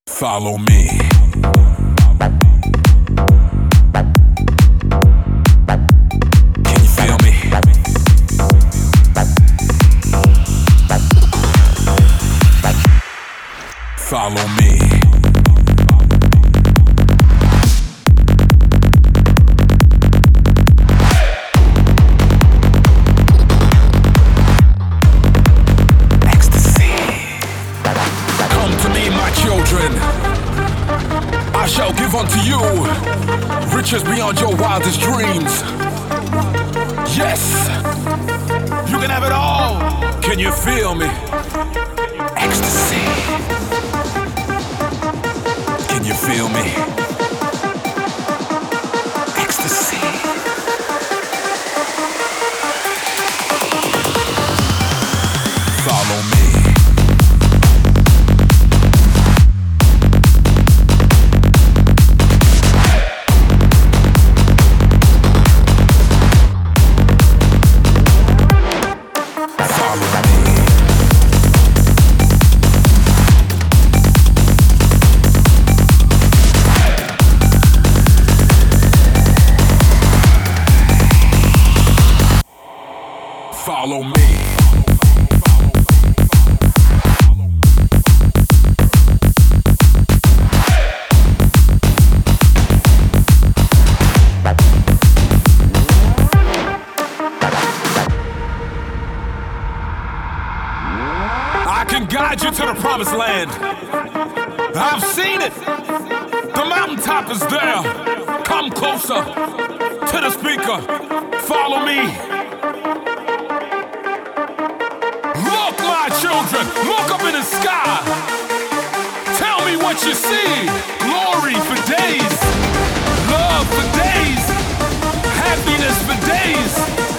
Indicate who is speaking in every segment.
Speaker 1: Follow me. Can you feel me? Follow me. I shall give unto you riches beyond your wildest dreams. Yes, you can have it all. Can you feel me? Ecstasy. Can you feel me? Ecstasy. Follow me. Follow me. I can guide you to the promised land. I've seen it. The mountaintop is there. Come closer to the speaker. Follow me. Look, my children, look up in the sky. Tell me what you see. Glory for days, love for days, happiness for days.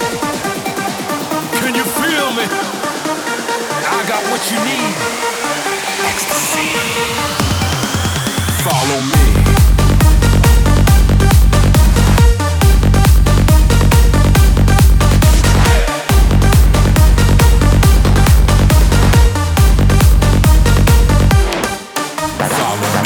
Speaker 1: Can you feel me? I got what you need. Ecstasy. Follow me. Follow me.